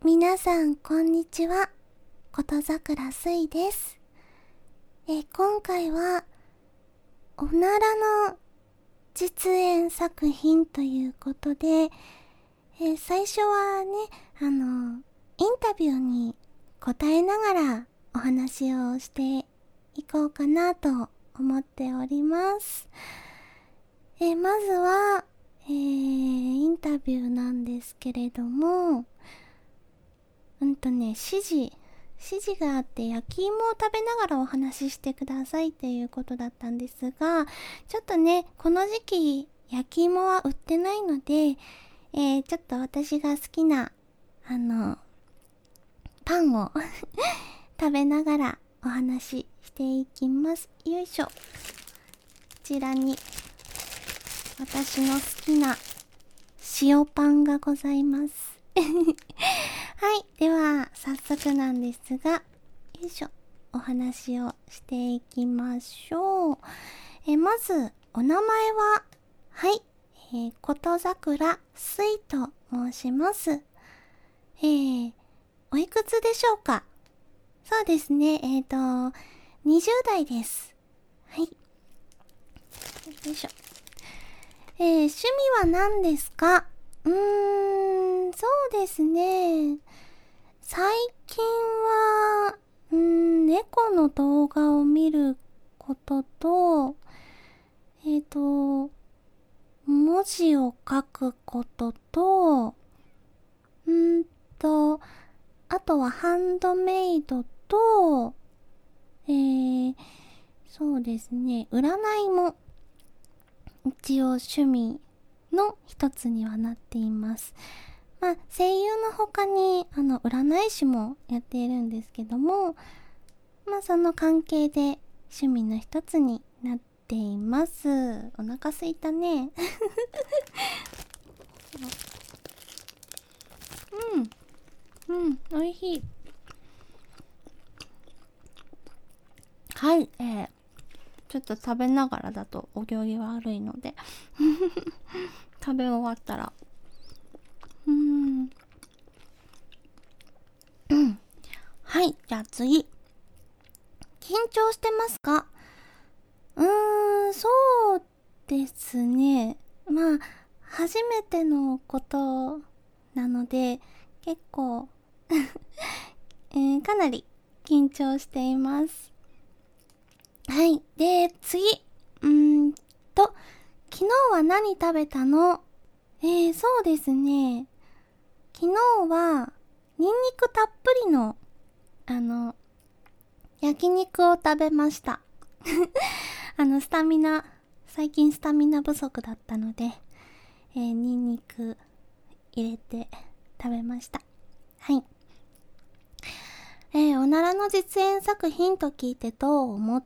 皆さんこんにちは、ことざくらすいです。今回はおならの実演作品ということで、最初はね、インタビューに答えながらお話をしていこうかなと思っております。まずは、インタビューなんですけれども、指示があって、焼き芋を食べながらお話ししてくださいっていうことだったんですが、ちょっとね、この時期焼き芋は売ってないので、ちょっと私が好きなパンを食べながらお話ししていきます。よいしょ。こちらに私の好きな塩パンがございますはい、では早速なんですが、よいしょ、お話をしていきましょう。まずお名前は、はい、ことざくらすいと申します。おいくつでしょうか？そうですね、20代です。はい。よいしょ。趣味は何ですか？そうですね。最近は、猫の動画を見ることと、文字を書くことと、あとはハンドメイドと、そうですね、占いも一応趣味の一つにはなっています。まあ、声優の他に占い師もやっているんですけども、まあその関係で趣味の一つになっています。お腹すいたねおいしい。はい、ちょっと食べながらだとお行儀悪いので食べ終わったらはい、じゃあ次。緊張してますか？そうですね。まあ、初めてのことなので、結構、かなり緊張しています。はい。で、次。昨日は何食べたの？そうですね。昨日は、ニンニクたっぷりの、焼肉を食べました。最近スタミナ不足だったので、ニンニク入れて食べました。はい。おならの実演作品と聞いてどう思った？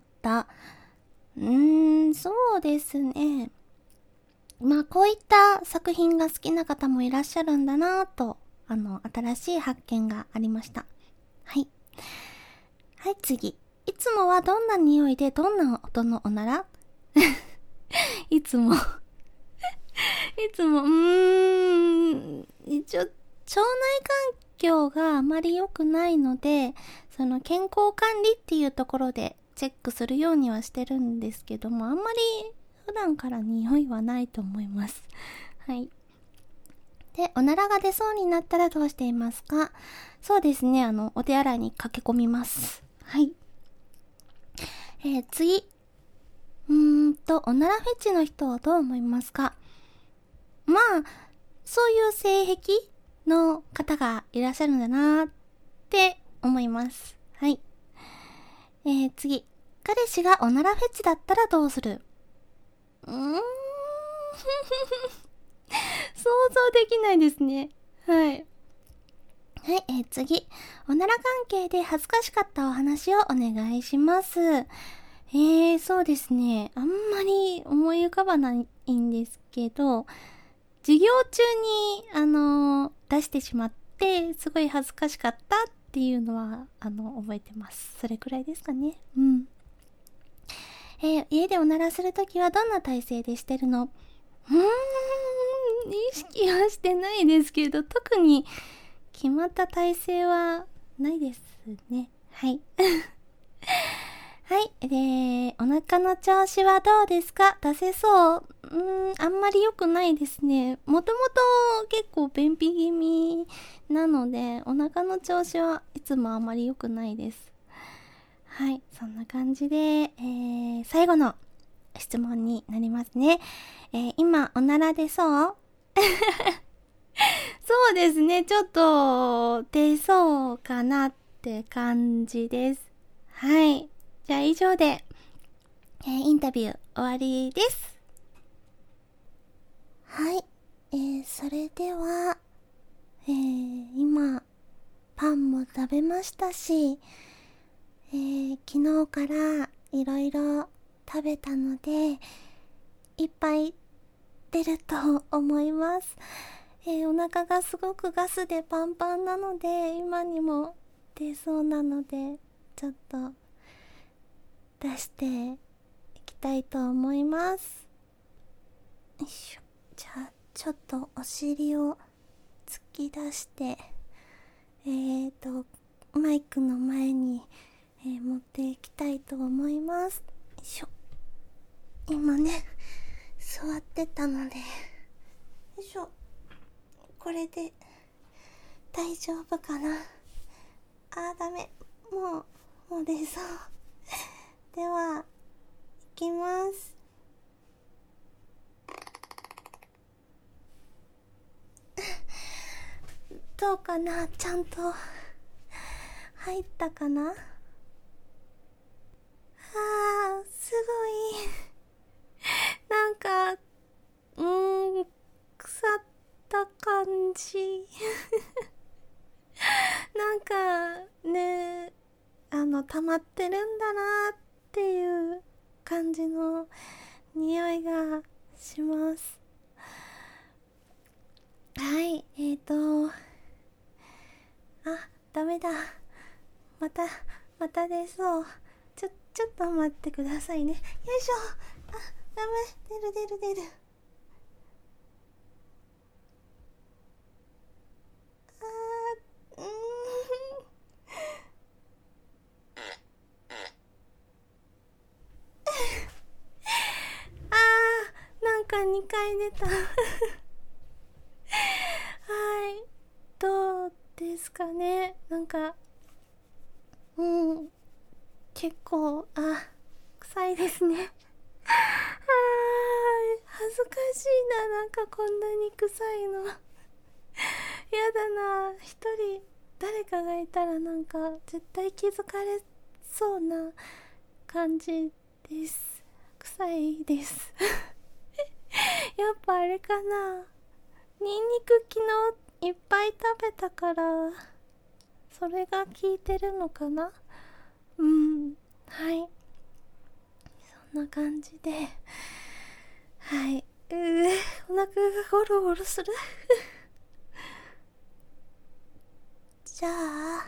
そうですね。まあ、こういった作品が好きな方もいらっしゃるんだなぁと、新しい発見がありました。はい。はい、次。いつもはどんな匂いでどんな音のおなら？いつも一応、腸内環境があまり良くないので、その健康管理っていうところでチェックするようにはしてるんですけども、あんまり普段から匂いはないと思います。はい。で、おならが出そうになったらどうしていますか？そうですね、お手洗いに駆け込みます。はい。次。おならフェチの人はどう思いますか？まあ、そういう性癖の方がいらっしゃるんだなーって思います。はい。次。彼氏がおならフェチだったらどうする？想像できないですね。はい。はい、次。おなら関係で恥ずかしかったお話をお願いします。そうですね。あんまり思い浮かばないんですけど、授業中に、出してしまって、すごい恥ずかしかったっていうのは、覚えてます。それくらいですかね。家でおならするときはどんな体勢でしてるの？意識はしてないですけど、特に決まった体勢はないですね。はい。はい。で、お腹の調子はどうですか？出せそう？あんまり良くないですね。もともと結構便秘気味なので、お腹の調子はいつもあんまり良くないです。はい。そんな感じで、最後の質問になりますね。今、おなら出そう？そうですね。ちょっと出そうかなって感じです。はい。じゃあ以上で、インタビュー終わりです。はい。それでは、今、パンも食べましたし、昨日からいろいろ食べたので、いっぱい出ると思います。お腹がすごくガスでパンパンなので、今にも出そうなので、ちょっと出していきたいと思います。よいしょ。じゃあちょっとお尻を突き出して、マイクの前に、持っていきたいと思います。よいしょ。今ね、座ってたので、よいしょ。これで大丈夫かな。ダメ。もう出そう。では、いきます。どうかな？ちゃんと入ったかな？すごい。なんか、腐った感じ。なんか、ね、溜まってるんだなっていう感じの匂いがします。はい、ダメだ。また出そう。ちょっと待ってくださいね。よいしょ。ダメ。出る。うーん。なんか2回出た。はい。どうですかね。なんか、結構、臭いですね。恥ずかしいな。なんかこんなに臭いの。やだな。一人、誰かがいたらなんか、絶対気づかれそうな感じです。臭いです。やっぱあれかな。ニンニク昨日いっぱい食べたから、それが効いてるのかな。はい。そんな感じで、はい。お腹がゴロゴロする。じゃあ、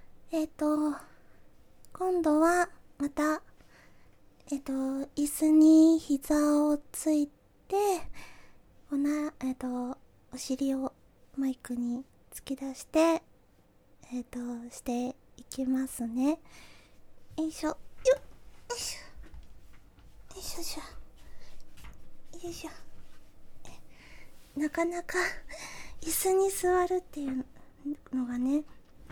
今度はまた、椅子に膝をついて、お尻をマイクに突き出して、していきますね。よいしょ。よいしょ。よいしょ。よいしょ。なかなか椅子に座るっていうのがね、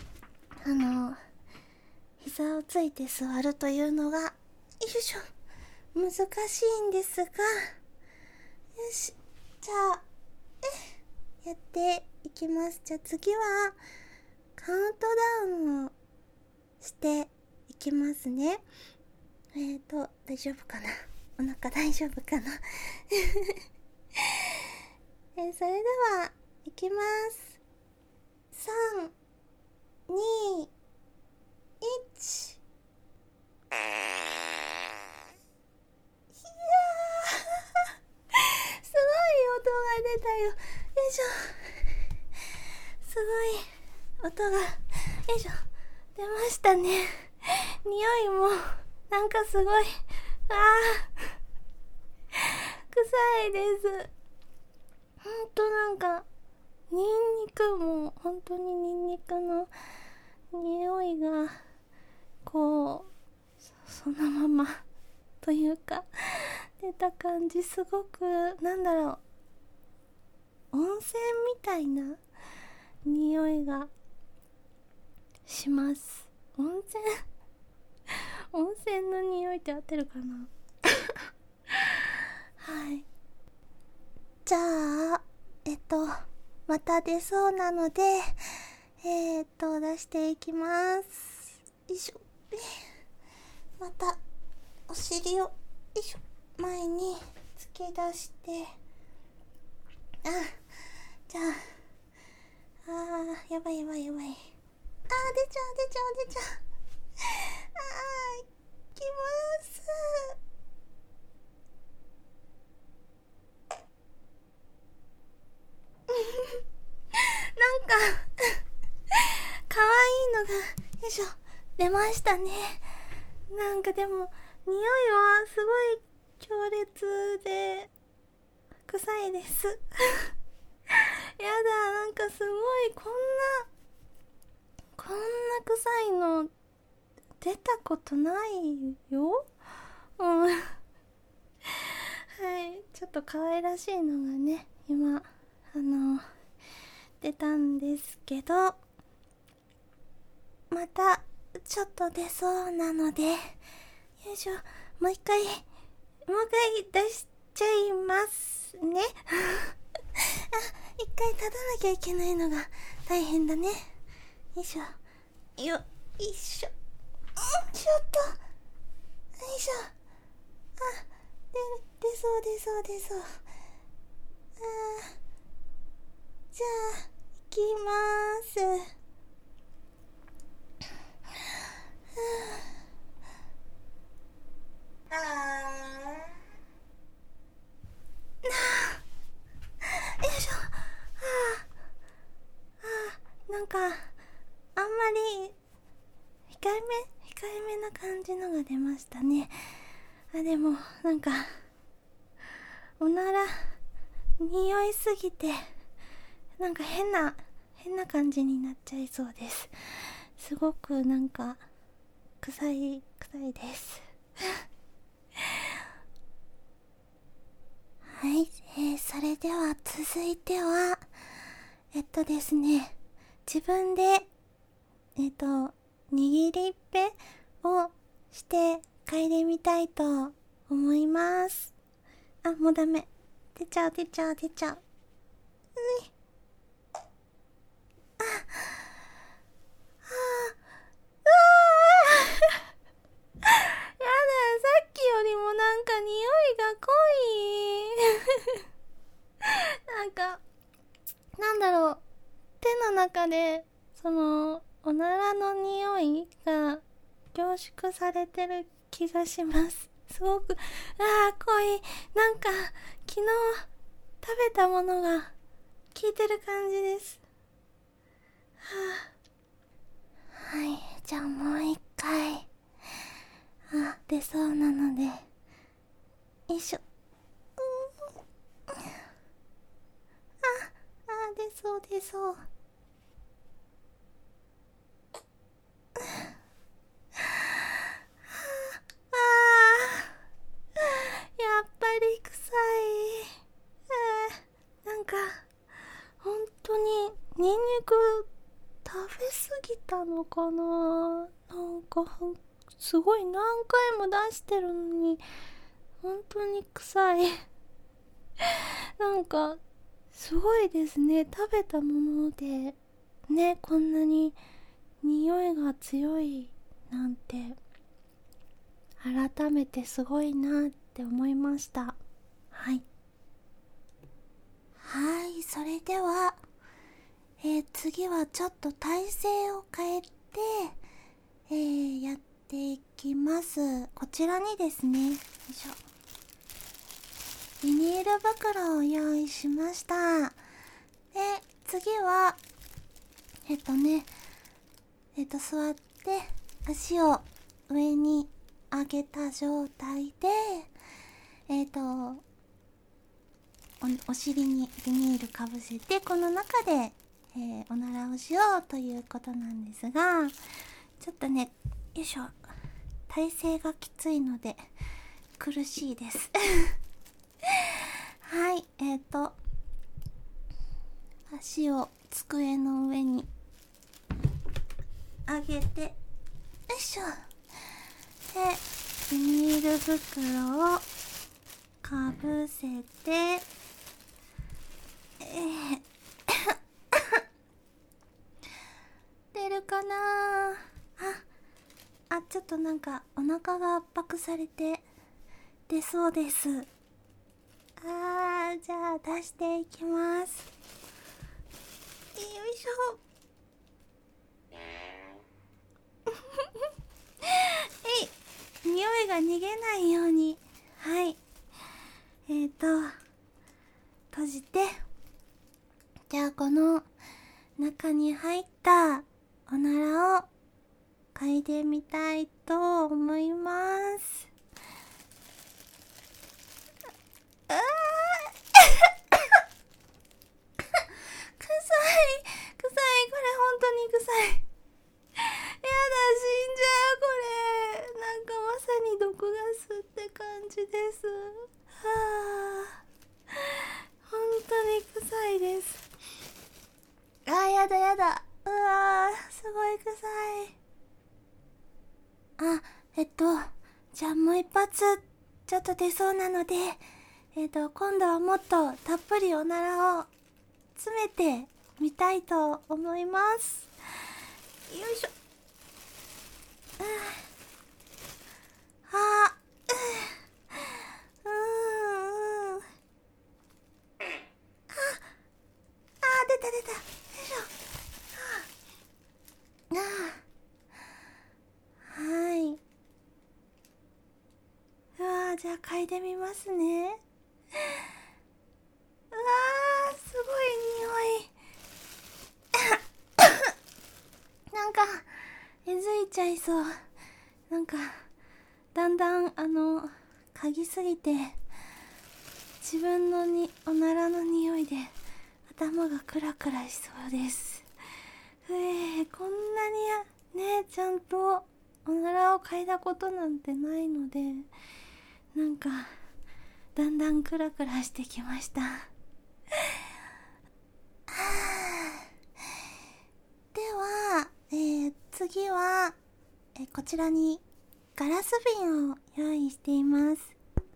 膝をついて座るというのが、よいしょ、難しいんですが、よし、じゃあ、やっていきます。じゃあ次は、カウントダウンをしていきますね。大丈夫かな？お腹大丈夫かな？それでは、いきます。3、2、1。すごい音が出たよ。よいしょ。すごい音が、よいしょ。出ましたね。匂いも、なんかすごい、臭いです。なんか、 ニンニクも本当にニンニクの匂いがこうそのままというか出た感じ、すごくなんだろう、温泉みたいな匂いがします。温泉の匂いって合ってるかなはい。じゃあまた出そうなので出していきます。よいしょ。またお尻をよいしょ前に突き出して、じゃあやばい、出ちゃう、きます。なんか可愛いのがよいしょ出ましたね。なんかでも匂いはすごい強烈で臭いですやだ、なんかすごいこんな臭いの出たことないよ。はい、ちょっと可愛らしいのがね今出たんですけど、またちょっと出そうなので、よいしょ、もう一回出しちゃいますね一回立たなきゃいけないのが大変だね。よいしょ、よいしょ、ちょっとよいしょ、出そう。じゃあいきまーす。よいしょ。なんかあんまり控えめな感じのが出ましたね。でもなんかおなら匂いすぎてなんか変な感じになっちゃいそうです。すごくなんか臭いですはい、それでは続いてはですね、自分で握りっぺをして嗅いでみたいと思います。もうダメ、出ちゃう。やだ、さっきよりもなんか匂いが濃いなんかなんだろう、手の中でそのおならの匂いが凝縮されてる気がします。すごく濃い。なんか昨日食べたものが効いてる感じです。はい、じゃあもう一回出そうなので、よいしょ。出そう。やっぱり臭い。なんか本当にニンニク食べ過ぎたのかな。なんかすごい何回も出してるのに本当に臭いなんかすごいですね。食べたものでね、こんなに匂いが強いなんて改めてすごいなって思いました。はい、それでは、次はちょっと体勢を変えて、やっていきます。こちらにですね、よいしょ、ビニール袋を用意しました。で、次は座って足を上に上げた状態でお尻にビニールかぶせて、この中で、おならをしようということなんですが、ちょっとね、よいしょ、体勢がきついので苦しいですはい、足を机の上に上げて、よいしょ。で、ビニール袋をかぶせて、出るかなあ、ちょっとなんかお腹が圧迫されて出そうです。じゃあ出していきます。よいしょ匂いが逃げないように、はい、閉じて、じゃあこの中に入ったおならを嗅いでみたいと思います。臭いこれ本当に臭い。やだ、死んじゃうこれ。なんかまさに毒ガスって感じです。本当に臭いです。やだ。うわー、すごい臭い。じゃあもう一発ちょっと出そうなので、今度はもっとたっぷりおならを詰めてみたいと思います。よいしょ。出た。よいしょ。はい。じゃあ嗅いでみますね。すごい匂い。なんかえずいちゃいそう。なんかだんだん嗅ぎすぎて自分のおならの匂いで頭がクラクラしそうです。こんなにね、ちゃんとおならを嗅いだことなんてないので、なんかだんだんクラクラしてきました。では、次は、こちらにガラス瓶を用意しています。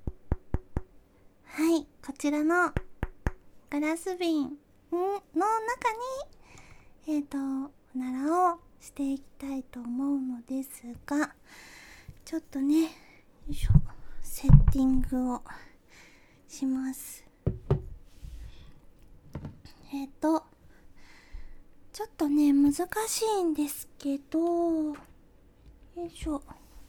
はい、こちらのガラス瓶の中におならをしていきたいと思うのですが、ちょっとね、よいしょ、セッティングをします。ちょっとね、難しいんですけど、よいしょ。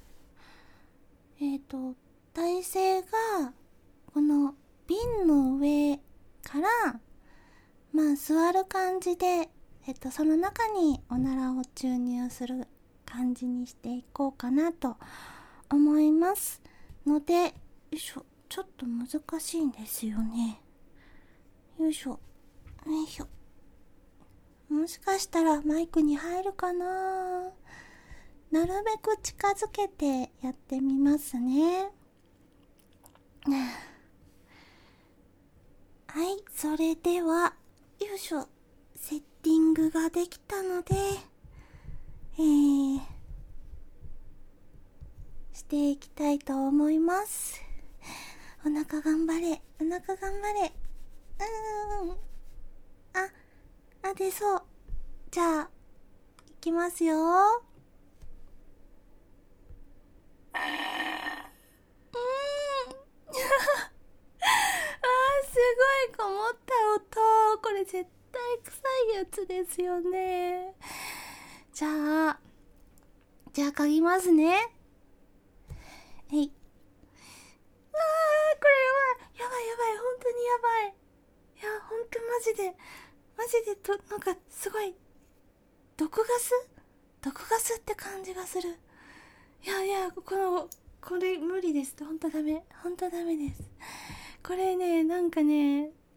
体勢がこの瓶の上から座る感じで、その中におならを注入する感じにしていこうかなと思いますので、よいしょ、ちょっと難しいんですよね。よいしょ。もしかしたらマイクに入るかな。なるべく近づけてやってみますね。はい、それでは、よいしょ、セッティングができたので、していきたいと思います。お腹頑張れ。出そう。じゃあ、いきますよ。すごいこもった音。これ絶対臭いやつですよね。じゃあ嗅ぎますね。これやばい、本当にやばい。いや、本当マジでなんかすごい毒ガスって感じがする。いや、これ無理です。本当ダメです。これね、なんかね、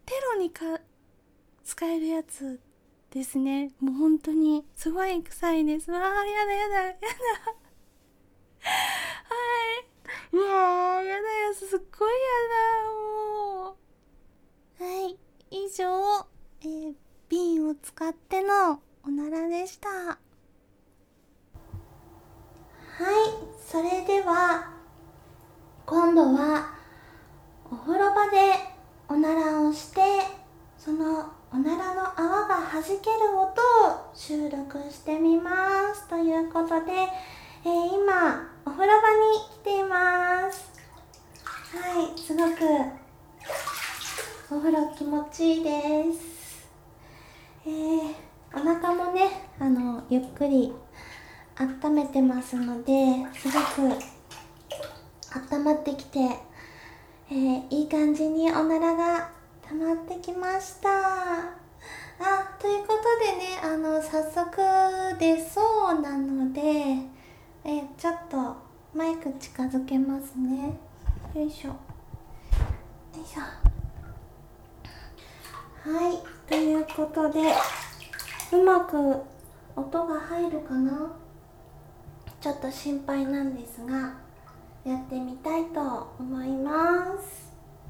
テロに使えるやつですね。もう本当にすごい臭いです。やだはい。やだよ、すっごいやだ、もう。はい、以上、瓶を使ってのおならでした。はい、それでは今度はお風呂場でおならをして、そのおならの泡が弾ける音を収録してみますということで、今お風呂場に来ています。はい、すごくお風呂気持ちいいです。お腹もね、ゆっくり温めてますので、すごく温まってきて、いい感じにおならが溜まってきました。ということでね、早速出そうなので、ちょっとマイク近づけますね。よいしょ。よいしょ。はい、ということで、うまく音が入るかな？ちょっと心配なんですが、やってみたいと思います。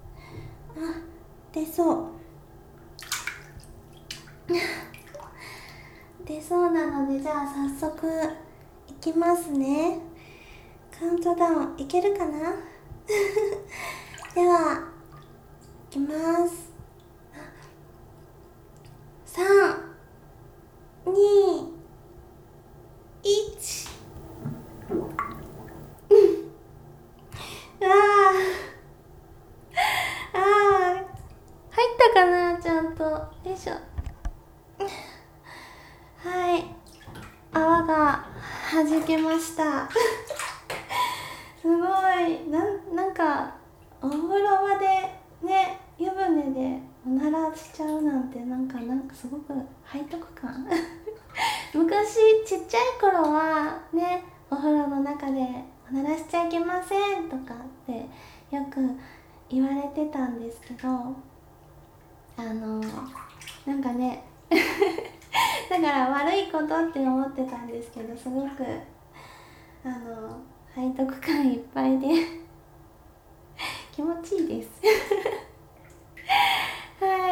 出そう出そうなので、じゃあ早速いきますね。カウントダウンいけるかなでは、いきます。3、2、1。入ったかな、ちゃんと。よいしょ。はい、泡が弾けましたすごい、なんかお風呂場でね、湯船でおならしちゃうなんて、なんかすごく背徳感昔ちっちゃい頃はね、お風呂の中でおならしちゃいけませんとかってよく言われてたんですけど、なんかねだから悪いことって思ってたんですけど、すごく背徳感いっぱいで気持ちいいですはい、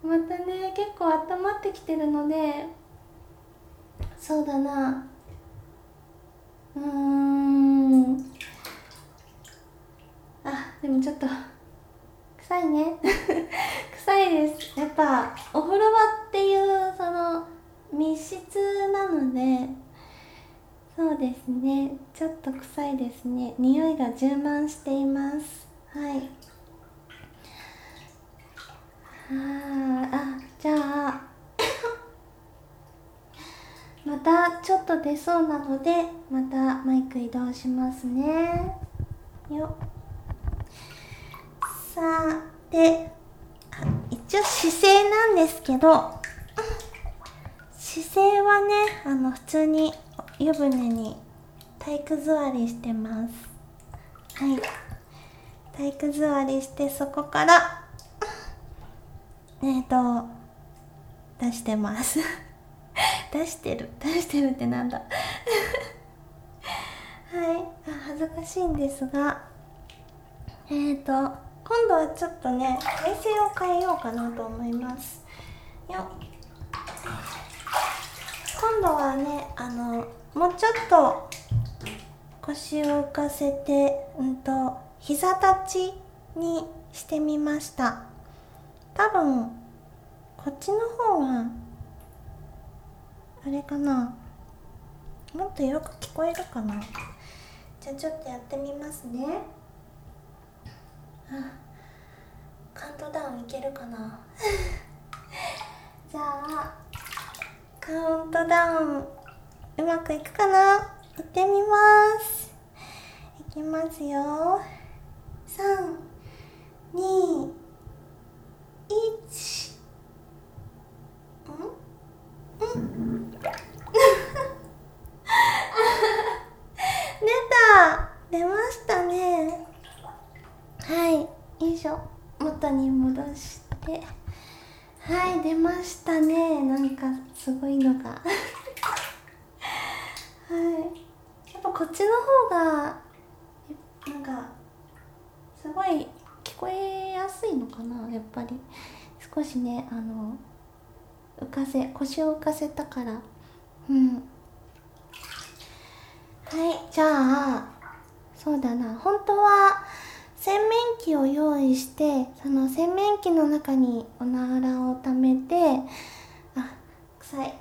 またね、結構温まってきてるので、そうだな、でもちょっと臭いね臭いです。やっぱお風呂場っていうその密室なので、そうですね、ちょっと臭いですね。匂いが充満しています。はい。じゃあまたちょっと出そうなので、またマイク移動しますね。よっ。さて、一応姿勢なんですけど、姿勢はね、普通に湯船に体育座りしてます。はい、体育座りして、そこから出してます出してるってなんだはい、恥ずかしいんですが、今度はちょっとね、体勢を変えようかなと思います。よっ。今度はね、もうちょっと腰を浮かせて、膝立ちにしてみました。多分こっちの方があれかな、もっとよく聞こえるかな。じゃあちょっとやってみますね。カウントダウンいけるかなじゃあカウントダウンうまくいくかな。いってみます。いきますよ。3、2、1。出ましたね。はい、よいしょ。元に戻して、 こっちの方がなんかすごい聞こえやすいのかな、やっぱり。少しね、腰を浮かせたから。はい、じゃあそうだな、本当は洗面器を用意して、その洗面器の中におならを溜めて、臭い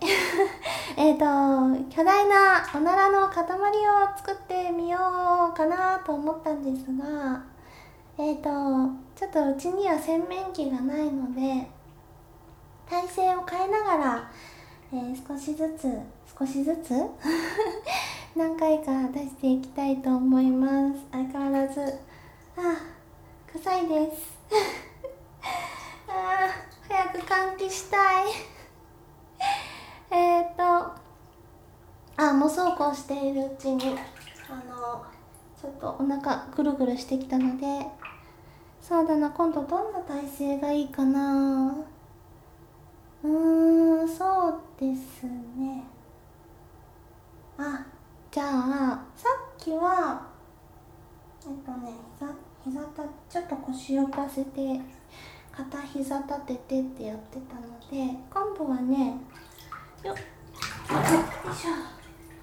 巨大なおならの塊を作ってみようかなと思ったんですが、ちょっとうちには洗面器がないので、体勢を変えながら、少しずつ何回か出していきたいと思います。相変わらず臭いです早く換気したいもうそうこうしているうちにちょっとお腹ぐるぐるしてきたので、そうだな、今度どんな体勢がいいかな。そうですね。じゃあさっきは膝ちょっと腰を浮かせて片膝立ててってやってたので、今度はね、よいしょ、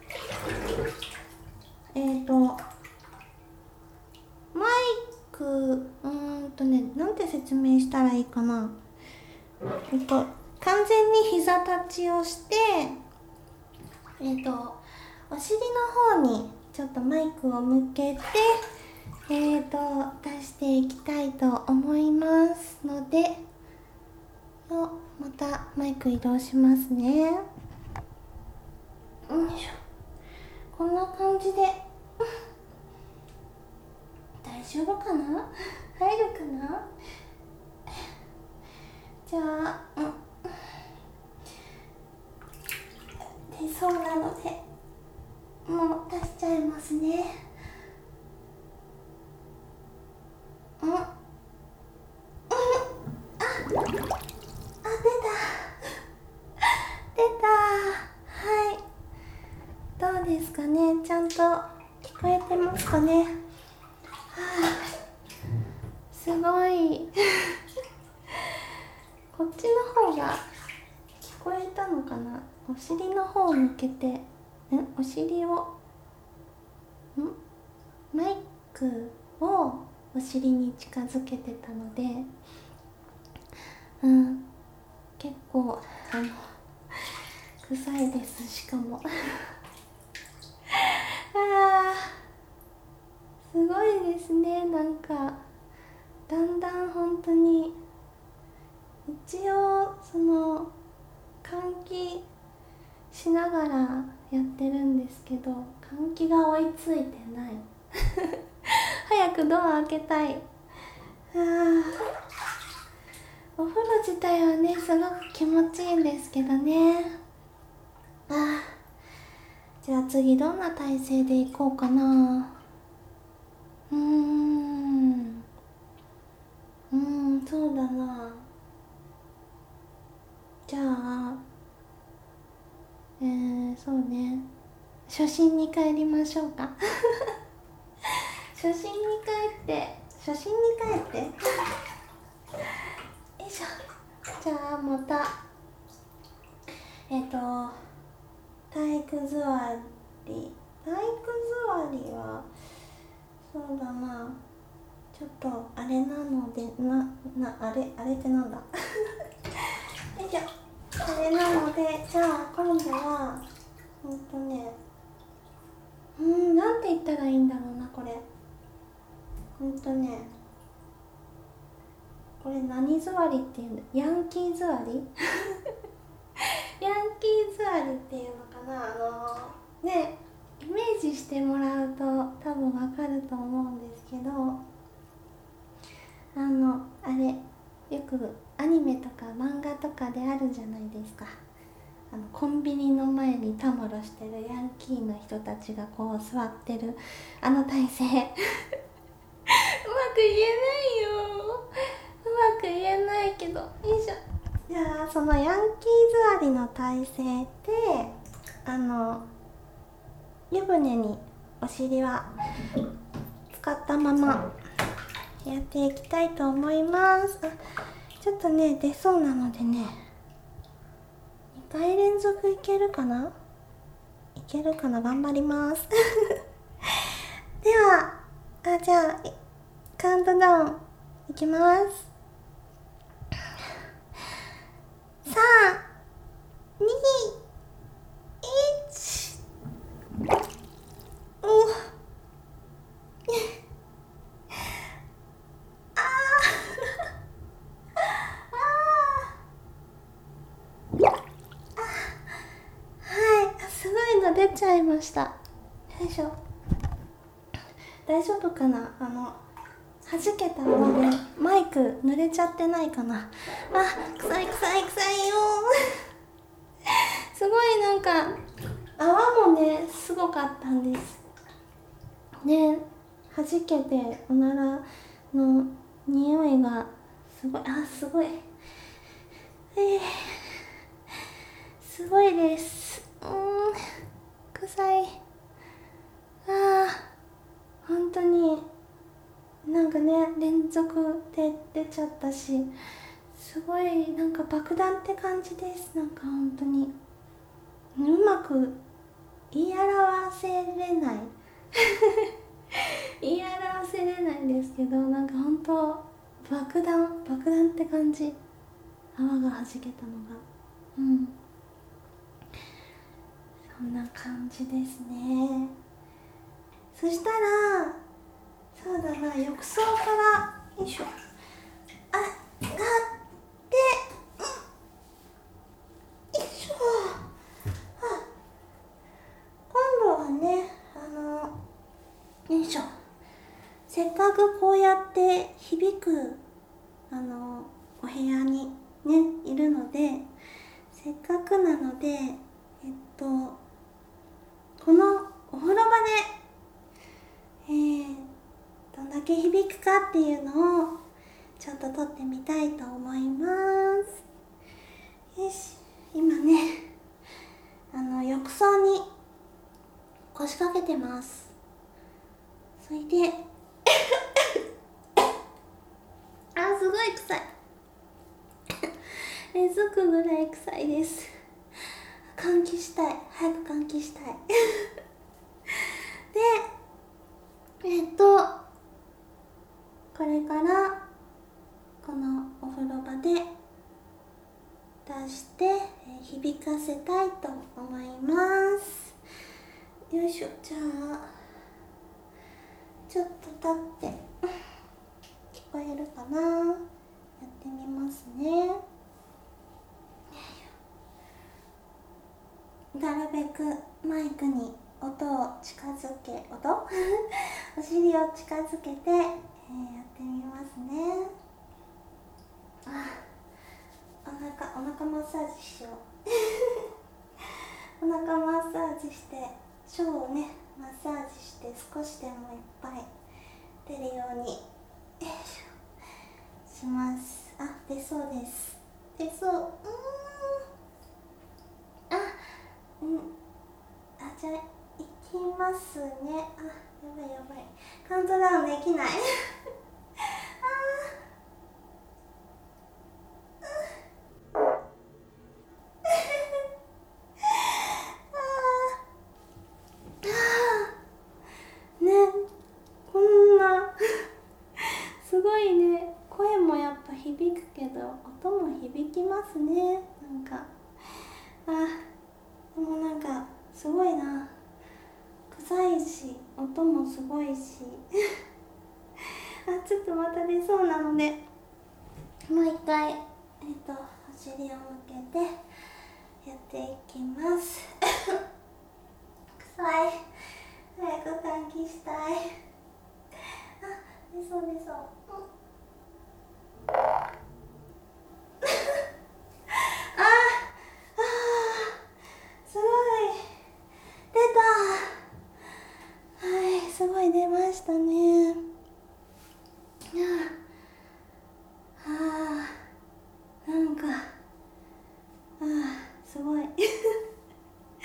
マイクなんて説明したらいいかな。完全に膝立ちをして、お尻の方にちょっとマイクを向けて出していきたいと思いますので、またマイク移動しますね。よいしょ、こんな感じで大丈夫かな、入るかな。じゃあ出そうなのでもう出しちゃいますね。出たはい、どうですかね、ちゃんと聞こえてますかね。すごいこっちの方が聞こえたのかな。お尻の方を向けて、お尻をマイクをお尻に近づけてたので、結構臭いです。しかもすごいですね。なんかだんだん本当に、一応その換気しながらやってるんですけど、換気が追いついてない早くドア開けたい。お風呂自体はね、すごく気持ちいいんですけどね。じゃあ次どんな体勢でいこうかな。そうだな。じゃあそうね、初心に帰りましょうか初心に帰ってよいしょ。じゃあまた体育座りはそうだな、ちょっとあれなのであれってなんだよいしょ、あれなので、じゃあ今度はなんて言ったらいいんだろうな、これこれ何座りっていうの、ヤンキー座りヤンキー座りっていうのかな。ね、イメージしてもらうと多分わかると思うんですけど、あれよくアニメとか漫画とかであるじゃないですか。コンビニの前にたむろしてるヤンキーの人たちがこう座ってる体勢うまく言えないけど、よいしょ。じゃあそのヤンキー座りの体勢で湯船にお尻は使ったままやっていきたいと思います。ちょっとね出そうなのでね、2回連続いけるかな、頑張りますではじゃあカウントダウンいきます。3、2、1。すごいの出ちゃいました。よいしょ。大丈夫かな、弾けた泡でマイク濡れちゃってないかな。臭いよすごいなんか泡もねすごかったんですね。弾けておならの匂いがすごい、すごい、すごいです。臭い。本当になんかね連続で出ちゃったし、すごいなんか爆弾って感じです。なんか本当にうまく言い表せれない言い表せれないんですけど、なんか本当爆弾って感じ。泡が弾けたのがそんな感じですね。そしたらそうだな、浴槽からよいしょがってよいしょ。今度はねよいしょ、せっかくこうやって響くお部屋にねいるので、せっかくなのでこのお風呂場でどんだけ響くかっていうのをちょっと撮ってみたいと思います。よし、今ね浴槽に腰掛けてます。それですごい臭いえずくぐらい臭いです。換気したい、早く換気したいでこれからこのお風呂場で出して響かせたいと思います。よいしょ。じゃあちょっと立って聞こえるかな、やってみますね。なるべくマイクに音を近づけお尻を近づけて、やってみますね。お腹マッサージしようお腹マッサージして腸をねマッサージして、少しでもいっぱい出るようにします。出そうです。出そう。じゃあいきますね。やばいカウントダウンできないね、こんなすごいね、声もやっぱ響くけど音も響きますね。なんかでもなんかすごいな、臭いし音もすごいしちょっとまた出そうなのでもう一回お尻を向けてやっていきます臭い、早く換気したい。出そうすごい出た。すごい出ましたね。なんかすごい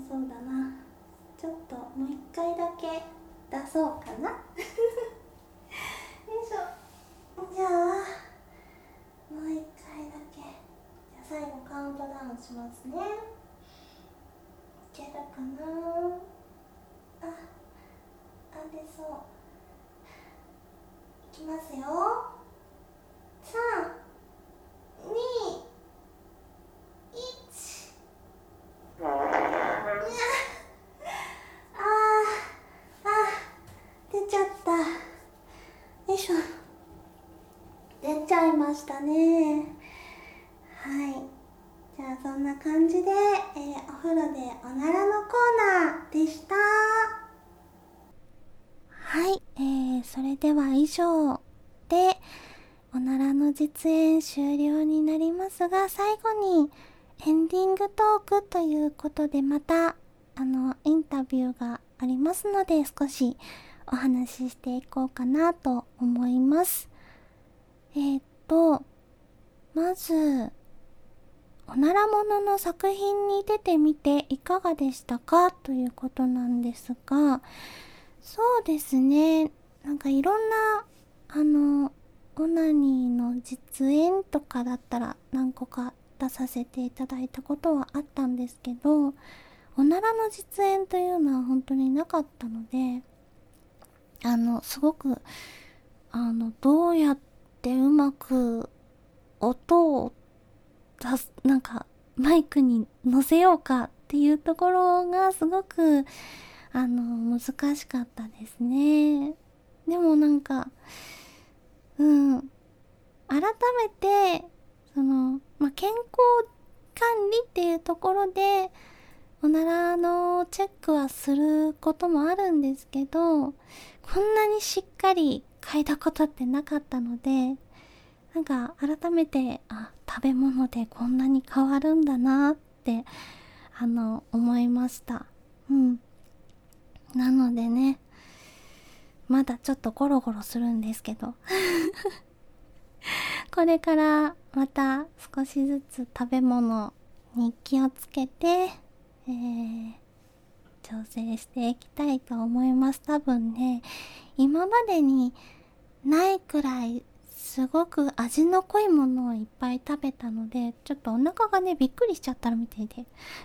そうだな、ちょっともう一回だけ出そうかなよいしょ。じゃあもう一回だけ、じゃあ最後カウントダウンしますね。いけるかな。出そう。いきますよ。3、2、1。出ちゃった。よいしょ。出ちゃいましたね。はい。じゃあそんな感じで、お風呂でおならのコーナーでした。はい、それでは以上でおならの実演終了になりますが、最後にエンディングトークということで、またインタビューがありますので、少しお話ししていこうかなと思います。まずおならものの作品に出てみていかがでしたかということなんですが、そうですね、なんかいろんなオナニーの実演とかだったら何個か出させていただいたことはあったんですけど、おならの実演というのは本当になかったので、すごくどうやってうまく音を出す、なんかマイクに乗せようかっていうところがすごく難しかったですね。でもなんか改めて健康管理っていうところでおならのチェックはすることもあるんですけど、こんなにしっかり嗅いだことってなかったので、なんか改めて食べ物でこんなに変わるんだなって思いました。なのでね、まだちょっとゴロゴロするんですけどこれからまた少しずつ食べ物に気をつけて、調整していきたいと思います。多分ね、今までにないくらいすごく味の濃いものをいっぱい食べたので、ちょっとお腹がねびっくりしちゃったみたいで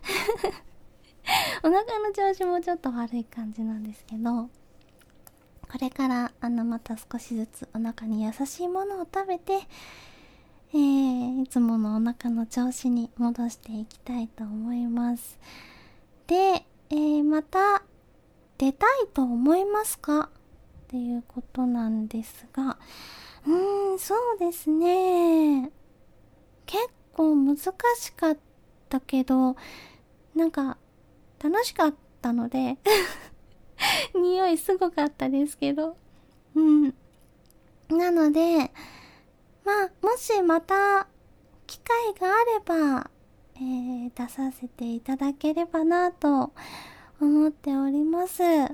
お腹の調子もちょっと悪い感じなんですけど、これからまた少しずつお腹に優しいものを食べて、いつものお腹の調子に戻していきたいと思います。で、また出たいと思いますかっていうことなんですが、そうですね、結構難しかったけど、なんか楽しかったので匂いすごかったですけど、なのでもしまた機会があれば、出させていただければなと思っております。はい。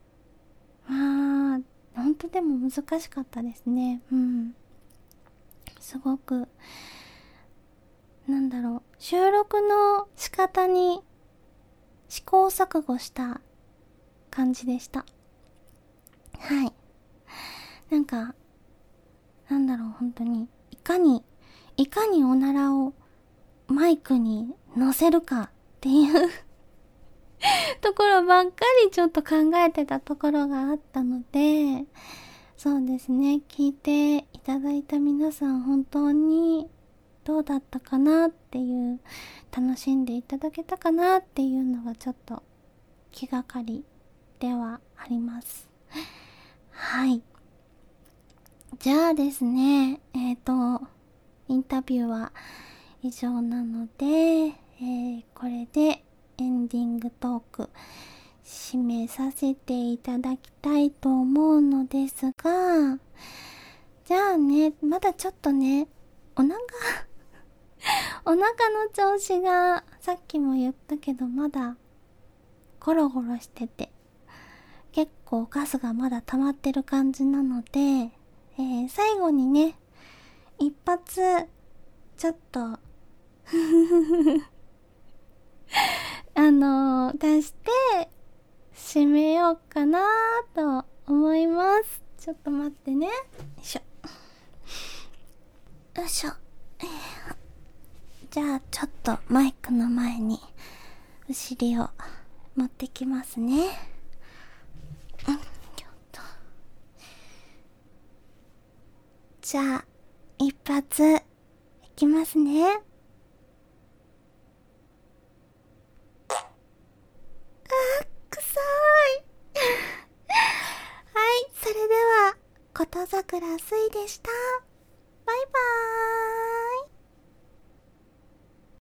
本当でも難しかったですね。すごく収録の仕方に試行錯誤した感じでした。はい。本当にいかにおならをマイクに乗せるかっていうところばっかりちょっと考えてたところがあったので、そうですね、聞いていただいた皆さん本当にどうだったかなっていう、楽しんでいただけたかなっていうのがちょっと気がかりではあります。はい。じゃあですね、インタビューは以上なので、これでエンディングトーク締めさせていただきたいと思うのですが、じゃあね、まだちょっとね、お腹の調子がさっきも言ったけどまだゴロゴロしてて、結構ガスがまだ溜まってる感じなので、最後にね、一発ちょっと出して締めようかなと思います。ちょっと待ってね。よいしょよいしょ。じゃあちょっとマイクの前にお尻を持ってきますね。ちょっと。じゃあ一発いきますね。くさーいはい、それではことざくらすいでした。